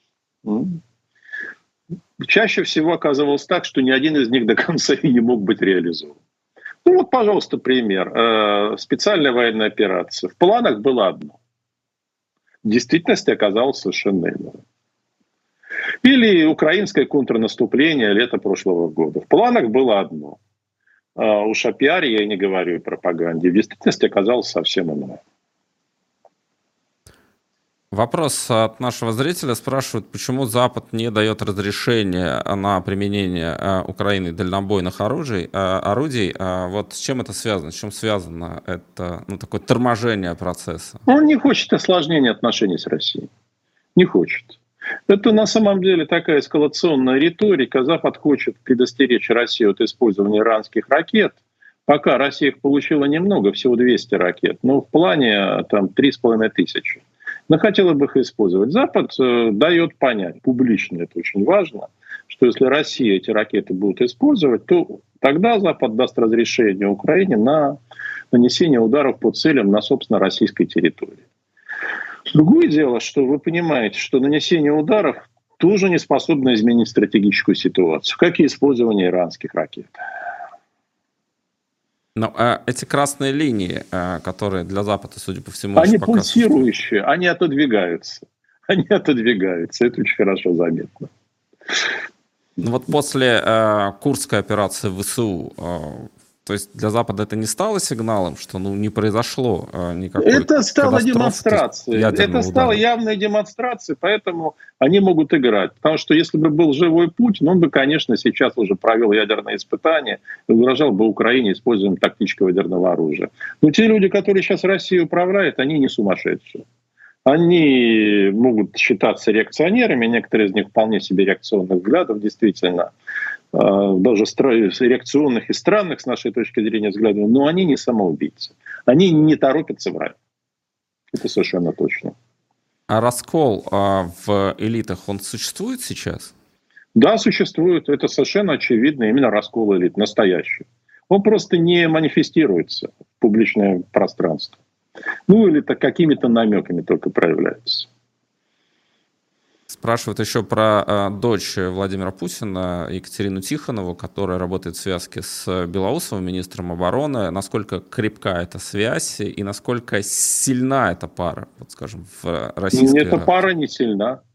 Чаще всего оказывалось так, что ни один из них до конца и не мог быть реализован. Пожалуйста, пример. Специальная военная операция. В планах было одно. В действительности оказалось совершенно иное. Или украинское контрнаступление лета прошлого года. В планах было одно. Уж о пиаре я и не говорю, и пропаганде. В действительности оказалось совсем иное. Вопрос от нашего зрителя спрашивают, почему Запад не дает разрешения на применение Украиной дальнобойных орудий. С чем это связано? С чем связано это такое торможение процесса? Он не хочет осложнения отношений с Россией. Не хочет. Это на самом деле такая эскалационная риторика. Запад хочет предостеречь Россию от использования иранских ракет. Пока Россия их получила немного, всего 200 ракет. Но в плане 3500. Но хотела бы их использовать. Запад дает понять, публично это очень важно, что если Россия эти ракеты будет использовать, то тогда Запад даст разрешение Украине на нанесение ударов по целям на, собственно, российской территории. Другое дело, что вы понимаете, что нанесение ударов тоже не способно изменить стратегическую ситуацию, как и использование иранских ракет. Но эти красные линии, которые для Запада, судя по всему, они пульсирующие, они отодвигаются. Это очень хорошо заметно. После Курской операции ВСУ, то есть для Запада это не стало сигналом, что не произошло никакой катастрофы? Это стало демонстрацией. Это стало явной демонстрацией, поэтому они могут играть. Потому что если бы был живой Путин, он бы, конечно, сейчас уже провел ядерные испытания и угрожал бы Украине использованием тактического ядерного оружия. Но те люди, которые сейчас Россией управляют, они не сумасшедшие. Они могут считаться реакционерами, некоторые из них вполне себе реакционных взглядов, действительно, даже реакционных и странных с нашей точки зрения взглядов, но они не самоубийцы. Они не торопятся врать. Это совершенно точно. А раскол в элитах, он существует сейчас? Да, существует. Это совершенно очевидно. Именно раскол элит, настоящий. Он просто не манифестируется в публичное пространство. Или какими-то намеками только проявляется. Спрашивают еще про дочь Владимира Путина, Екатерину Тихонову, которая работает в связке с Белоусовым, министром обороны. Насколько крепка эта связь и насколько сильна эта пара, скажем, в российской... Эта пара не сильна.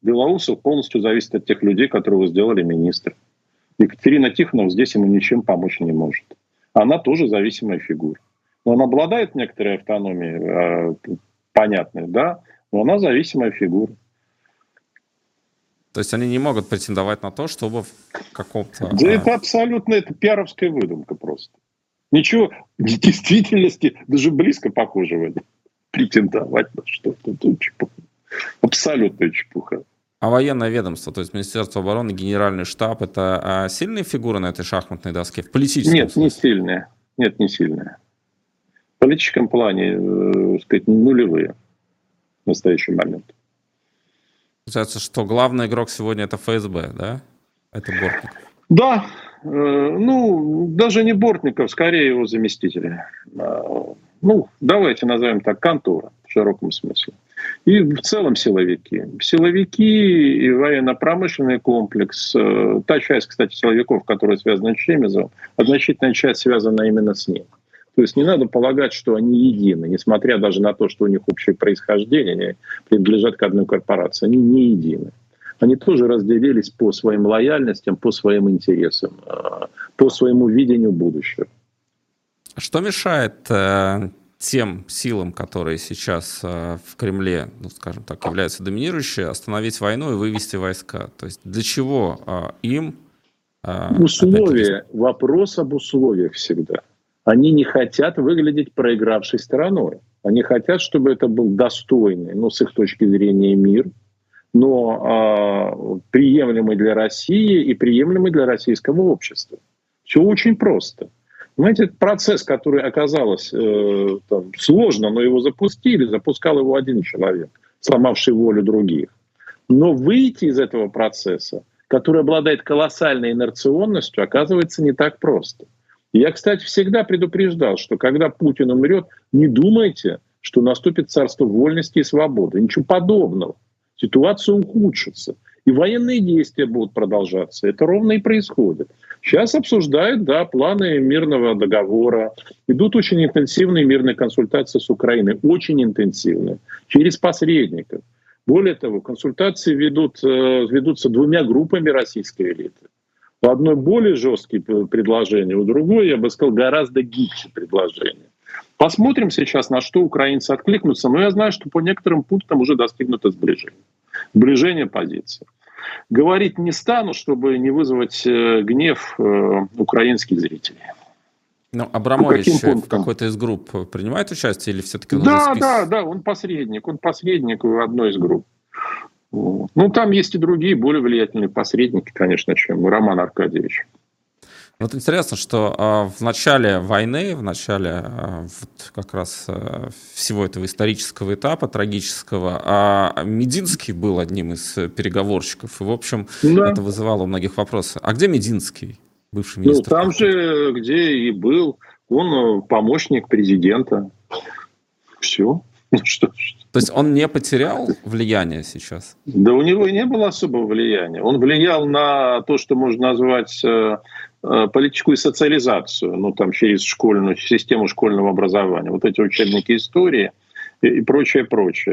Белоусов полностью зависит от тех людей, которые его сделали министром. Екатерина Тихонова здесь ему ничем помочь не может. Она тоже зависимая фигура. Но она обладает некоторой автономией, понятной, да, но она зависимая фигура. То есть они не могут претендовать на то, чтобы в каком-то... Да это абсолютно, это пиаровская выдумка просто. Ничего в действительности даже близко похожего претендовать на что-то. Это чепуха. Абсолютная чепуха. А военное ведомство, то есть Министерство обороны, Генеральный штаб, это сильные фигуры на этой шахматной доске в политическом смысле? Не сильные. Нет, не сильные. В политическом плане, сказать, нулевые в настоящий момент. Получается, что главный игрок сегодня это ФСБ, да? Это Бортников. Да, даже не Бортников, скорее его заместители. Давайте назовем так, контора в широком смысле. И в целом силовики. Силовики и военно-промышленный комплекс. Та часть, кстати, силовиков, которая связана с Чемизовым, значительная часть связана именно с ним. То есть не надо полагать, что они едины, несмотря даже на то, что у них общее происхождение, они принадлежат к одной корпорации. Они не едины. Они тоже разделились по своим лояльностям, по своим интересам, по своему видению будущего. Что мешает тем силам, которые сейчас в Кремле, скажем так, являются доминирующими, остановить войну и вывести войска? То есть для чего им... Условия, вопрос об условиях всегда. Они не хотят выглядеть проигравшей стороной. Они хотят, чтобы это был достойный, с их точки зрения, мир, но приемлемый для России и приемлемый для российского общества. Все очень просто. Понимаете, этот процесс, который оказалось сложно, но его запускал его один человек, сломавший волю других. Но выйти из этого процесса, который обладает колоссальной инерционностью, оказывается не так просто. Я, кстати, всегда предупреждал, что когда Путин умрет, не думайте, что наступит царство вольности и свободы. Ничего подобного. Ситуация ухудшится. И военные действия будут продолжаться. Это ровно и происходит. Сейчас обсуждают, планы мирного договора. Идут очень интенсивные мирные консультации с Украиной. Очень интенсивные. Через посредников. Более того, консультации ведутся двумя группами российской элиты. У одной более жесткие предложения, у другой, я бы сказал, гораздо гибче предложения. Посмотрим сейчас, на что украинцы откликнутся. Но я знаю, что по некоторым пунктам уже достигнуто сближение. Сближение позиций. Говорить не стану, чтобы не вызвать гнев украинских зрителей. Но Абрамович в какой-то из групп принимает участие или все-таки он Да, он посредник. Он посредник в одной из групп. Там есть и другие более влиятельные посредники, конечно, чем Роман Аркадьевич. Вот интересно, что в начале войны, в начале как раз всего этого исторического этапа, трагического, Мединский был одним из переговорщиков. И, в общем, это вызывало у многих вопросы. А где Мединский, бывший министр? Там же, где и был. Он помощник президента. Все. То есть он не потерял влияние сейчас? Да у него и не было особого влияния. Он влиял на то, что можно назвать политическую социализацию, через систему школьного образования. Вот эти учебники истории и прочее.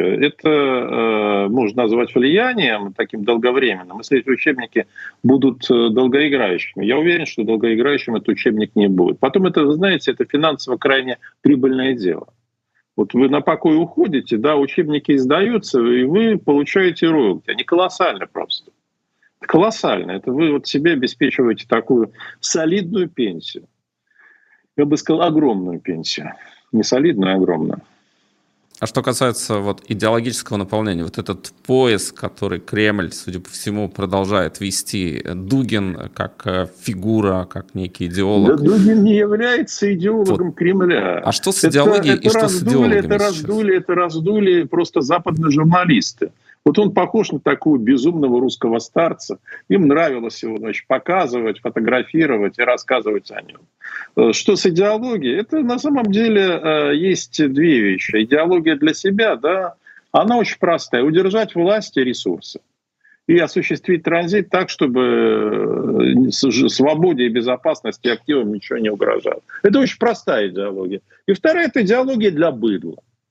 Это можно назвать влиянием таким долговременным, если эти учебники будут долгоиграющими. Я уверен, что долгоиграющим этот учебник не будет. Потом это, вы знаете, это финансово крайне прибыльное дело. Вот вы на покой уходите, учебники издаются, и вы получаете роялти. Они колоссальны просто. Колоссально. Это вы себе обеспечиваете такую солидную пенсию. Я бы сказал, огромную пенсию. Не солидную, а огромную. А что касается идеологического наполнения, этот пояс, который Кремль, судя по всему, продолжает вести, Дугин как фигура, как некий идеолог. Да, Дугин не является идеологом Кремля. А что с идеологией и что с идеологами? Это раздули просто западные журналисты. Он похож на такого безумного русского старца. Им нравилось его показывать, фотографировать и рассказывать о нем. Что с идеологией? Это на самом деле есть две вещи. Идеология для себя, она очень простая. Удержать власть и ресурсы. И осуществить транзит так, чтобы свободе и безопасности активам ничего не угрожало. Это очень простая идеология. И вторая – это идеология для быдла.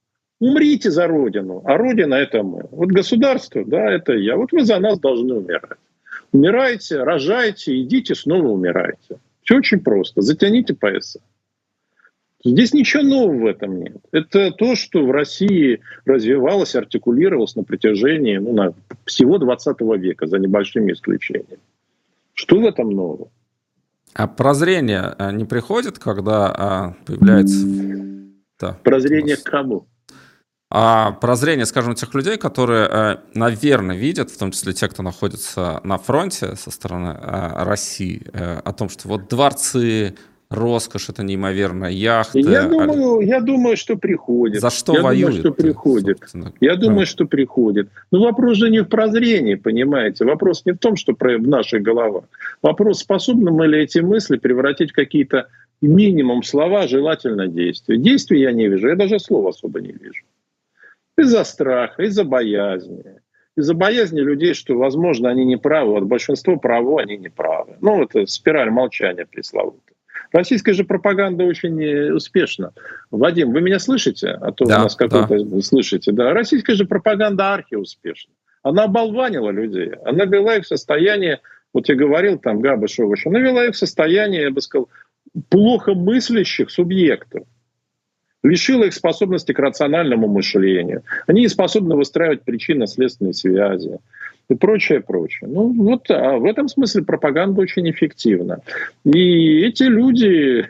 Умрите за Родину, а Родина – это мы. Вот государство, да, это я. Вот вы за нас должны умирать. Умирайте, рожайте, идите, снова умирайте. Все очень просто. Затяните пояса. Здесь ничего нового в этом нет. Это то, что в России развивалось, артикулировалось на протяжении всего 20 века, за небольшими исключениями. Что в этом нового? А прозрение не приходит, когда появляется... Да, прозрение к кому? Прозрение, скажем, тех людей, которые, наверное, видят, в том числе те, кто находится на фронте со стороны России, о том, что вот дворцы, роскошь, это неимоверная яхта. Я думаю, что приходит. За что воюют? Я думаю, что приходит. Но вопрос же не в прозрении, понимаете. Вопрос не в том, что в наших головах. Вопрос, способны мы ли эти мысли превратить в какие-то минимум слова, желательно действия. Действий я не вижу, я даже слова особо не вижу. Из-за страха, из-за боязни. Из-за боязни людей, что, возможно, они не правы. Вот большинство правы, они не правы. Это спираль молчания пресловутая. Российская же пропаганда очень успешна. Вадим, вы меня слышите? А то да, у нас какой-то слышите. Да. Российская же пропаганда архиуспешна. Она оболванила людей. Она вела их в состояние, вот я говорил, там, Габышева, она вела их в состояние, я бы сказал, плохо мыслящих субъектов. Лишила их способности к рациональному мышлению. Они не способны выстраивать причинно-следственные связи и прочее, прочее. В этом смысле пропаганда очень эффективна. И эти люди,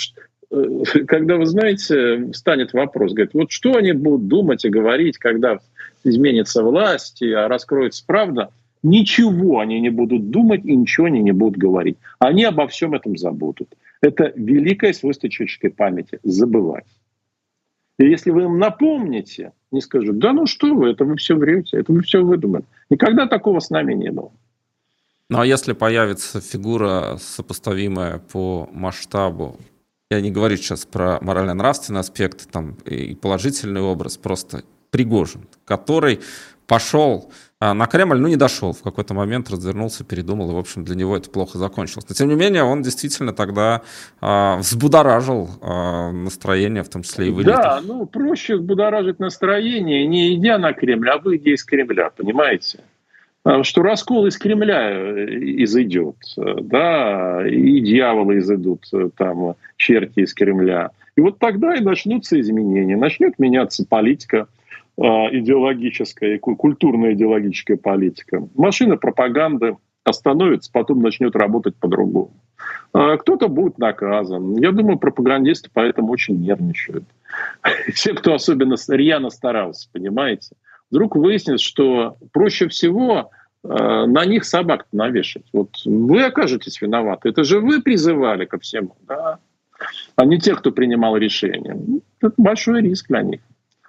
когда, вы знаете, встанет вопрос, говорят, вот что они будут думать и говорить, когда изменится власть, а раскроется правда, ничего они не будут думать и ничего они не будут говорить. Они обо всем этом забудут. Это великое свойство человеческой памяти – забывать. И если вы им напомните, не скажут, да ну что вы, это вы все врете, это вы все выдумали. Никогда такого с нами не было. Ну а если появится фигура, сопоставимая по масштабу, я не говорю сейчас про морально-нравственный аспект там, и положительный образ, просто Пригожин, который пошел на Кремль, не дошел. В какой-то момент развернулся, передумал, и, в общем, для него это плохо закончилось. Но, тем не менее, он действительно тогда взбудоражил настроение, в том числе и в элитах. Да, проще взбудоражить настроение, не идя на Кремль, а выйдя из Кремля, понимаете? Что раскол из Кремля изойдет, да, и дьяволы изойдут, там, черти из Кремля. И вот тогда и начнутся изменения, начнет меняться политика, идеологическая, культурная идеологическая политика. Машина пропаганды остановится, потом начнет работать по-другому. Кто-то будет наказан. Я думаю, пропагандисты поэтому очень нервничают. Те, кто особенно рьяно старался, понимаете. Вдруг выяснится, что проще всего на них собак навешать. Вот вы окажетесь виноваты. Это же вы призывали ко всему, да? А не те, кто принимал решения. Это большой риск для них.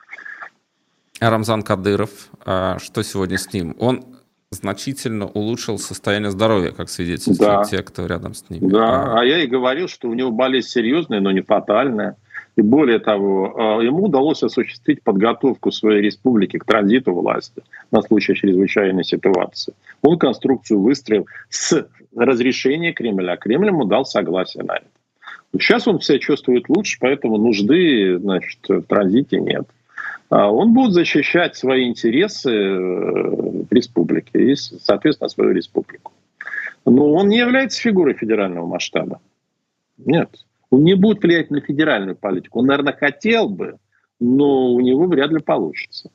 Рамзан Кадыров, что сегодня с ним? Он значительно улучшил состояние здоровья, как свидетельствуют те, кто рядом с ним. Да, я и говорил, что у него болезнь серьезная, но не фатальная. И более того, ему удалось осуществить подготовку своей республики к транзиту власти на случай чрезвычайной ситуации. Он конструкцию выстроил с разрешения Кремля. Кремль ему дал согласие на это. Сейчас он себя чувствует лучше, поэтому нужды, в транзите нет. Он будет защищать свои интересы в республике и, соответственно, свою республику. Но он не является фигурой федерального масштаба. Нет. Он не будет влиять на федеральную политику. Он, наверное, хотел бы, но у него вряд ли получится.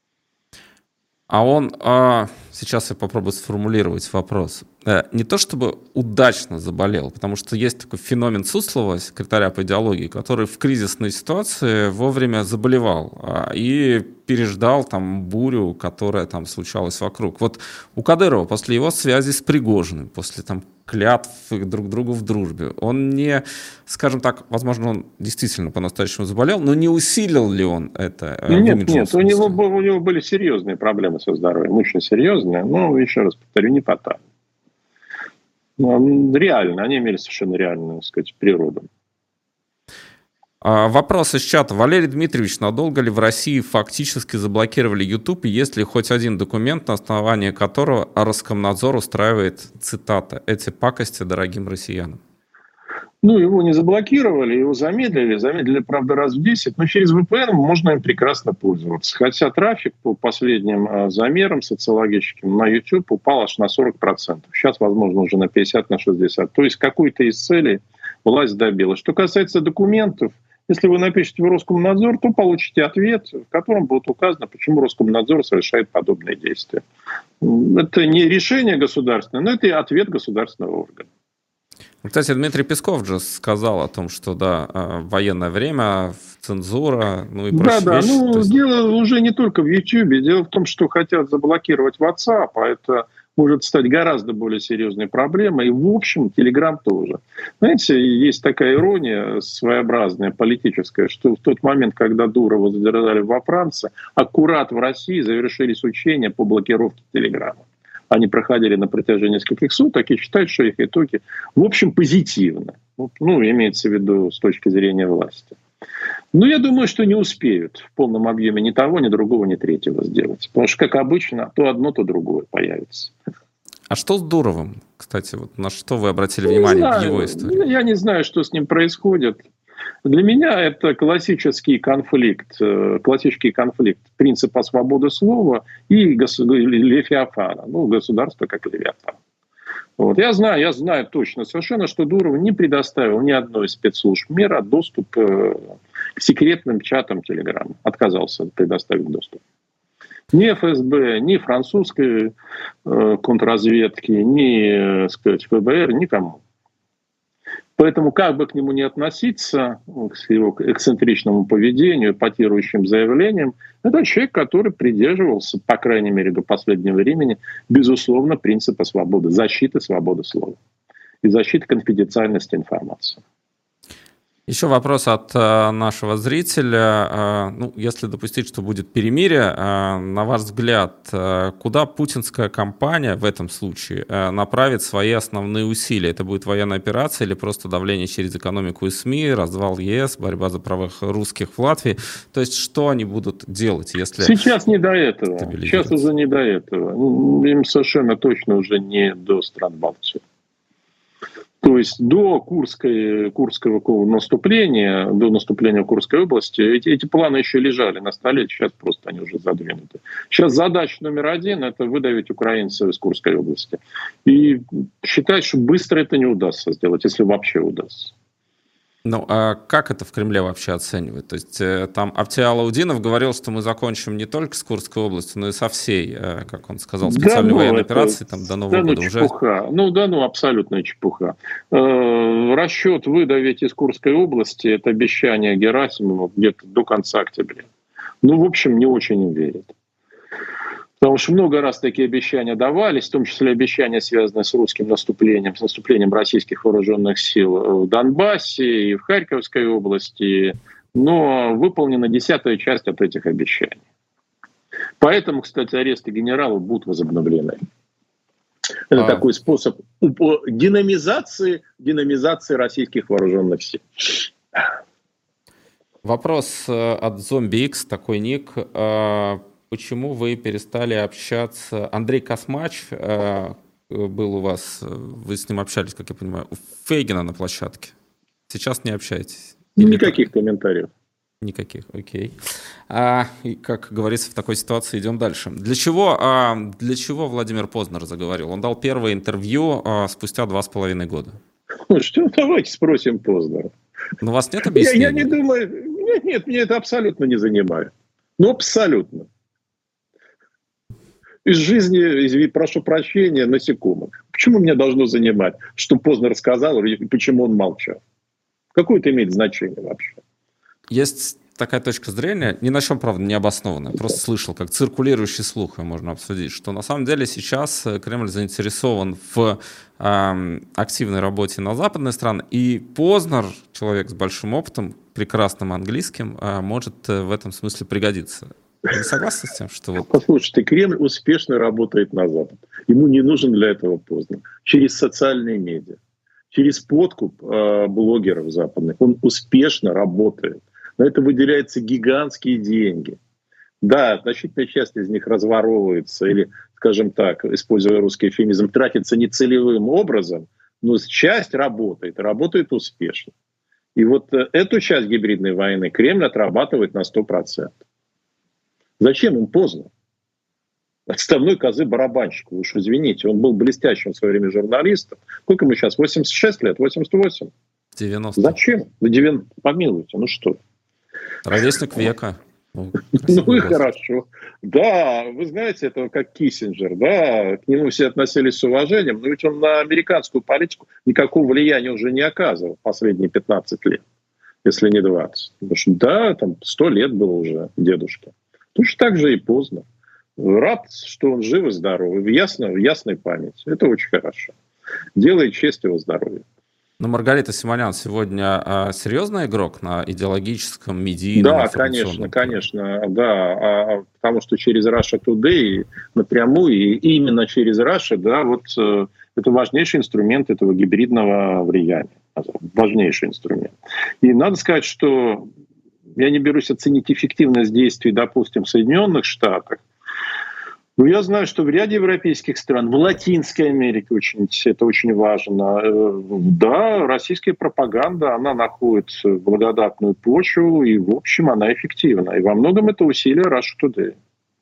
А он, сейчас я попробую сформулировать вопрос, не то чтобы удачно заболел, потому что есть такой феномен Суслова, секретаря по идеологии, который в кризисной ситуации вовремя заболевал и переждал там бурю, которая там случалась вокруг. Вот у Кадырова после его связи с Пригожиным, после там клятв друг другу в дружбе, он не, скажем так, возможно, он действительно по-настоящему заболел, но не усилил ли он это? Нет, у него были серьезные проблемы со здоровьем, очень серьезные, но, еще раз повторю, не фатальные. Реально, они имели совершенно реальную, так сказать, природу. Вопрос из чата. Валерий Дмитриевич, надолго ли в России фактически заблокировали YouTube, и есть ли хоть один документ, на основании которого Роскомнадзор устраивает, цитата, «эти пакости дорогим россиянам»? Ну, его не заблокировали, его замедлили, правда, раз в 10, но через VPN можно им прекрасно пользоваться. Хотя трафик по последним замерам социологическим на YouTube упал аж на 40%. Сейчас, возможно, уже на 50, на 60. То есть какой-то из целей власть добилась. Что касается документов, если вы напишете в Роскомнадзор, то получите ответ, в котором будет указано, почему Роскомнадзор совершает подобные действия. Это не решение государственное, но это и ответ государственного органа. Кстати, Дмитрий Песков же сказал о том, что да, военное время, цензура, ну и прочие Да, вещи. ну дело уже не только в YouTube, дело в том, что хотят заблокировать WhatsApp, а это может стать гораздо более серьезной проблемой, и в общем Telegram тоже. Знаете, есть такая ирония своеобразная, политическая, что в тот момент, когда Дурова задержали во Франции, аккурат в России завершились учения по блокировке Телеграма. Они проходили на протяжении нескольких суток и считают, что их итоги, в общем, позитивны. Ну, имеется в виду с точки зрения власти. Но я думаю, что не успеют в полном объеме ни того, ни другого, ни третьего сделать. Потому что, как обычно, то одно, то другое появится. А что с Дуровым, кстати? Вот на что вы обратили внимание в его истории? Я не знаю, что с ним происходит. Для меня это классический конфликт принципа свободы слова и Левиафана. Ну, государство как Левиафан. Вот. Я знаю точно совершенно, что Дуров не предоставил ни одной из спецслужб мира доступ к секретным чатам Телеграма. Отказался предоставить доступ. Ни ФСБ, ни французской контрразведки, ни, сказать, ФБР, никому. Поэтому, как бы к нему ни относиться, к его эксцентричному поведению, эпатирующим заявлениям, это человек, который придерживался, по крайней мере, до последнего времени, безусловно, принципа свободы, защиты свободы слова и защиты конфиденциальности информации. Еще вопрос от нашего зрителя. Ну, если допустить, что будет перемирие, на ваш взгляд, куда путинская кампания в этом случае направит свои основные усилия? Это будет военная операция или просто давление через экономику и СМИ, развал ЕС, борьба за права русских в Латвии? То есть что они будут делать, если... Сейчас не до этого. Сейчас уже не до этого. Им совершенно точно уже не до стран Балтии. То есть до Курского наступления, до наступления в Курской области, эти планы еще лежали на столе, сейчас просто они уже задвинуты. Сейчас задача номер один – это выдавить украинцев из Курской области. И считать, что быстро это не удастся сделать, если вообще удастся. Ну, а как это в Кремле вообще оценивают? То есть там Автиал-Аудинов говорил, что мы закончим не только с Курской областью, но и со всей, как он сказал, специальной военной операции там, до Нового года. Чепуха. Абсолютная чепуха. Расчет выдавить из Курской области – это обещание Герасимова где-то до конца октября. В общем, не очень им верят. Потому что много раз такие обещания давались, в том числе обещания, связанные с русским наступлением, с наступлением российских вооруженных сил в Донбассе и в Харьковской области, но выполнена 10-я часть от этих обещаний. Поэтому, кстати, аресты генералов будут возобновлены. Это такой способ динамизации российских вооруженных сил. Вопрос от Zombie X, такой ник. Почему вы перестали общаться? Андрей Космач был у вас, вы с ним общались, как я понимаю, у Фейгина на площадке. Сейчас не общаетесь? Никаких комментариев. Никаких, окей. И, как говорится, в такой ситуации идем дальше. Для чего Владимир Познер заговорил? Он дал первое интервью спустя 2,5 года. Давайте спросим Познера. Но у вас нет объяснений? Я не думаю... Нет, меня это абсолютно не занимает. Абсолютно. Из жизни, прошу прощения, насекомых. Почему меня должно занимать, что Познер сказал и почему он молчал? Какое это имеет значение вообще? Есть такая точка зрения, ни на чем, правда, не обоснованная. Просто слышал, как циркулирующий слух, можно обсудить, что на самом деле сейчас Кремль заинтересован в активной работе на западные страны, и Познер, человек с большим опытом, прекрасным английским, может в этом смысле пригодиться. Вы согласны с тем, что... Послушайте, Кремль успешно работает на Запад. Ему не нужен для этого Познер. Через социальные медиа, через подкуп блогеров западных он успешно работает. На это выделяются гигантские деньги. Да, значительная часть из них разворовывается или, скажем так, используя русский эвфемизм, тратится нецелевым образом, Но часть работает, работает успешно. И вот эту часть гибридной войны Кремль отрабатывает на 100%. Зачем? Им поздно. Отставной козы-барабанщик, вы уж извините, он был блестящим в свое время журналистом. Сколько ему сейчас? 86 лет? 88? 90. Зачем? Помилуйте, ну что? Ровесник века. Ну и хорошо. Да, вы знаете, это как Киссинджер, да, к нему все относились с уважением, но ведь он на американскую политику никакого влияния уже не оказывал последние 15 лет, если не 20. Потому что, да, там 100 лет было уже дедушке. Точно так же и поздно. Рад, что он жив и здоров, в ясной памяти. Это очень хорошо. Делает честь его здоровью. Но Маргарита Симонян сегодня серьезный игрок на идеологическом, медийном, да, конечно, да, потому что через Russia Today напрямую и именно через Russia, да, вот это важнейший инструмент этого гибридного влияния, важнейший инструмент. И надо сказать, что я не берусь оценить эффективность действий, допустим, в Соединенных Штатах. Ну, я знаю, что в ряде европейских стран, в Латинской Америке это очень важно. Да, российская пропаганда, она находит благодатную почву, и, в общем, она эффективна. И во многом это усилия Russia Today.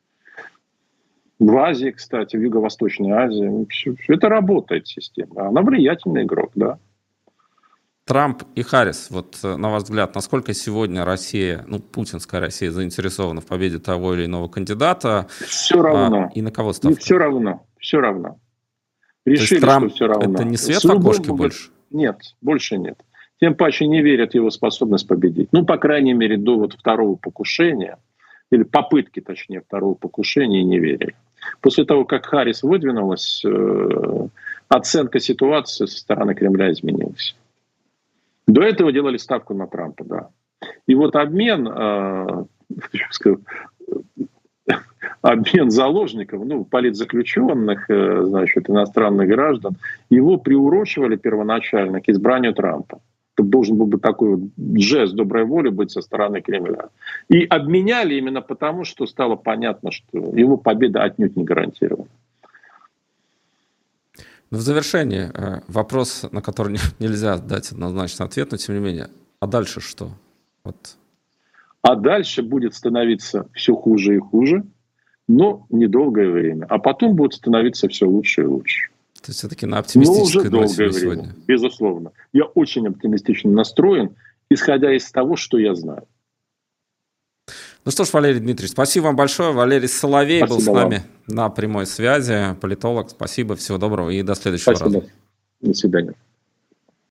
В Азии, кстати, в Юго-Восточной Азии. Это работает система. Она влиятельный игрок, да. Трамп и Харрис, вот на ваш взгляд, насколько сегодня Россия, путинская Россия, заинтересована в победе того или иного кандидата? Все равно. И на кого ставка? Все равно. Решили, Трамп, что все равно. Это не свет в окошке больше? Нет, больше нет. Тем паче не верят в его способность победить. По крайней мере, до второго покушения, или попытки, точнее, второго покушения, не верили. После того, как Харрис выдвинулась, оценка ситуации со стороны Кремля изменилась. До этого делали ставку на Трампа, да. И вот обмен заложников, политзаключенных, значит, иностранных граждан, его приурочивали первоначально к избранию Трампа. Это должен был быть такой жест доброй воли быть со стороны Кремля. И обменяли именно потому, что стало понятно, что его победа отнюдь не гарантирована. В завершении вопрос, на который нельзя дать однозначный ответ, но тем не менее. А дальше что? А дальше будет становиться все хуже и хуже, но недолгое время. А потом будет становиться все лучше и лучше. То есть все-таки на оптимистической ноте сегодня. Безусловно. Я очень оптимистично настроен, исходя из того, что я знаю. Ну что ж, Валерий Дмитриевич, спасибо вам большое. Валерий Соловей был с нами на прямой связи, политолог. Спасибо, всего доброго и до следующего раза. До свидания.